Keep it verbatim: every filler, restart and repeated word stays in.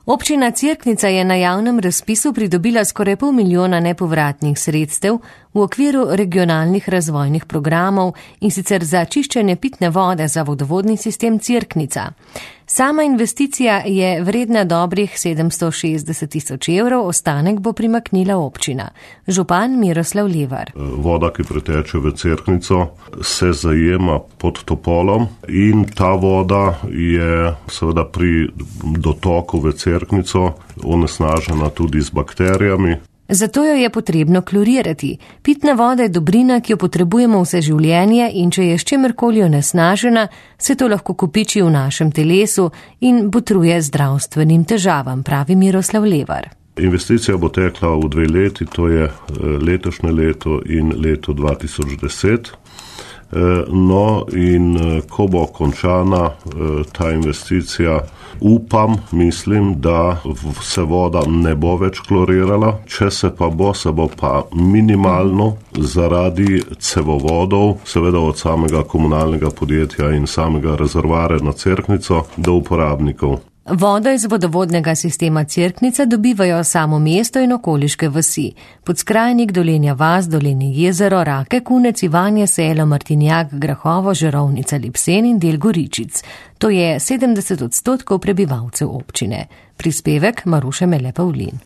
Občina Cerknica je na javnem razpisu pridobila skoraj pol milijona nepovratnih sredstev v okviru regionalnih razvojnih programov in sicer za čiščenje pitne vode za vodovodni sistem Cerknica. Sama investicija je vredna dobrih sedemsto šestdeset tisoč evrov, ostanek bo primaknila občina. Župan Miroslav Levar. Voda, ki preteče v Cerknico, se zajema pod Topolom in ta voda je seveda pri dotoku v Cerknico onesnažena tudi z bakterijami. Zato jo je potrebno klorirati. Pitna voda je dobrina, ki jo potrebujemo vse življenje in če je s čimerkoli onesnažena, se to lahko kopiči v našem telesu in botruje zdravstvenim težavam, pravi Miroslav Levar. Investicija bo tekla v dve leti, to je letošnje leto in leto dva tisoč deset. No in ko bo končana ta investicija, upam, mislim, da se voda ne bo več klorirala, če se pa bo, se bo pa minimalno zaradi cevovodov, seveda od samega komunalnega podjetja in samega rezervoarja na Cerknico do uporabnikov. Vodo iz vodovodnega sistema Cerknica dobivajo samo mesto in okoliške vasi. Podskrajnik, Dolenja vas, Dolenje jezero, Rake, Kunec, Ivanje, Selo, Martinjak, Grahovo, Žerovnica, Lipsen in del Goričic. To je sedemdeset odstotkov prebivalcev občine. Prispevek Maruše Mele Pavlin.